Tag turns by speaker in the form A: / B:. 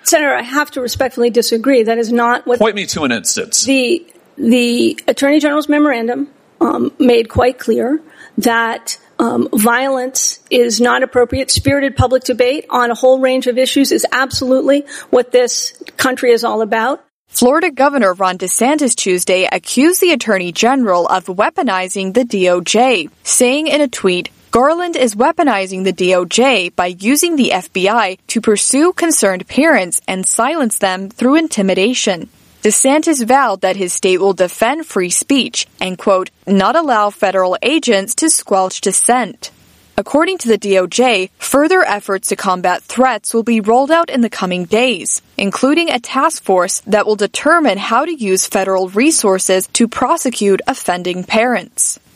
A: Senator, I have to respectfully disagree. That is not what...
B: Point me to an instance.
A: The Attorney General's memorandum made quite clear that violence is not appropriate. Spirited public debate on a whole range of issues is absolutely what this country is all about.
C: Florida Governor Ron DeSantis Tuesday accused the Attorney General of weaponizing the DOJ, saying in a tweet, "Garland is weaponizing the DOJ by using the FBI to pursue concerned parents and silence them through intimidation." DeSantis vowed that his state will defend free speech and, quote, not allow federal agents to squelch dissent. According to the DOJ, further efforts to combat threats will be rolled out in the coming days, including a task force that will determine how to use federal resources to prosecute offending parents.